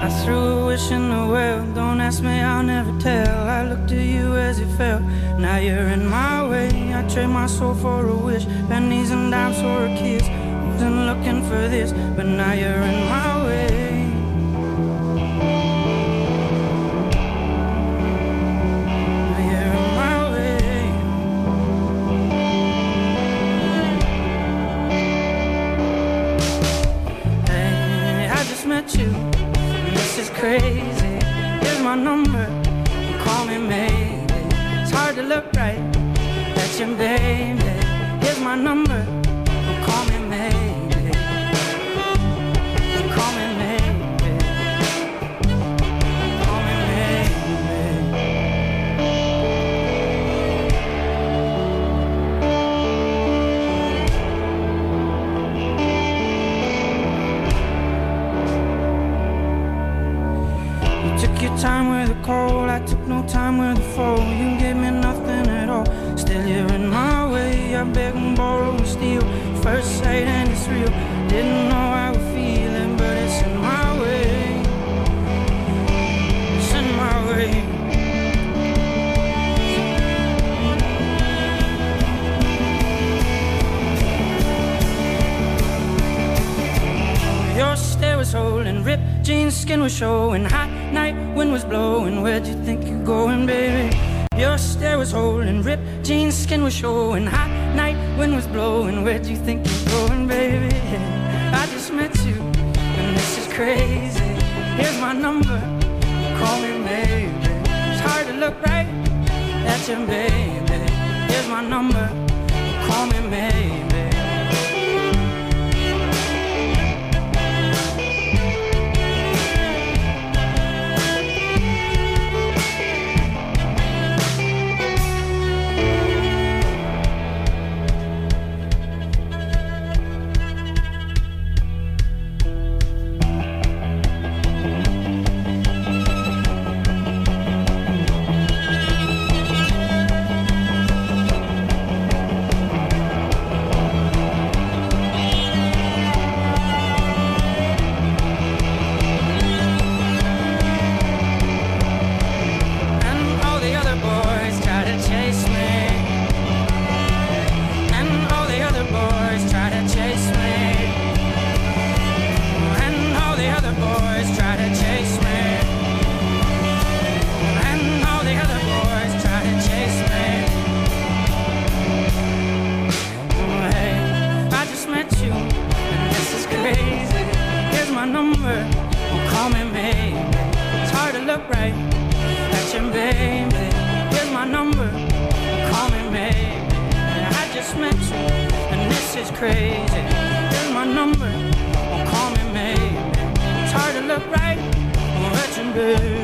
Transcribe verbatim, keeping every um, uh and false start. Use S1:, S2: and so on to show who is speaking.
S1: I threw a wish in the well, don't ask me, I'll never tell. I looked at you as it fell, now you're in my way. I trade my soul for a wish, pennies and dimes for a kiss. Wasn't looking for this, but now you're in my way. You, and this is crazy. Here's my number, call me maybe. It's hard to look right at you, baby. Here's my number, call me maybe. Call me maybe. Call me Your time with the cold, I took no time with the foe. You gave me nothing at all, still you're in my way. I beg and borrow and steal, first sight and it's real. Didn't know I was feeling, but it's in my way. It's in my way. Your stare was holding, ripped jeans, skin was showing. Hot night, wind was blowing. Where'd you think you're going, baby? Your stare was holding, ripped jeans, skin was showing. Hot night, wind was blowing. Where'd you think you're going, baby? I just met you, and this is crazy. Here's my number, call me maybe. It's hard to look right at you, baby. Here's my number, call me maybe. Crazy. Here's my number, call me maybe. It's hard to look right, I'm baby.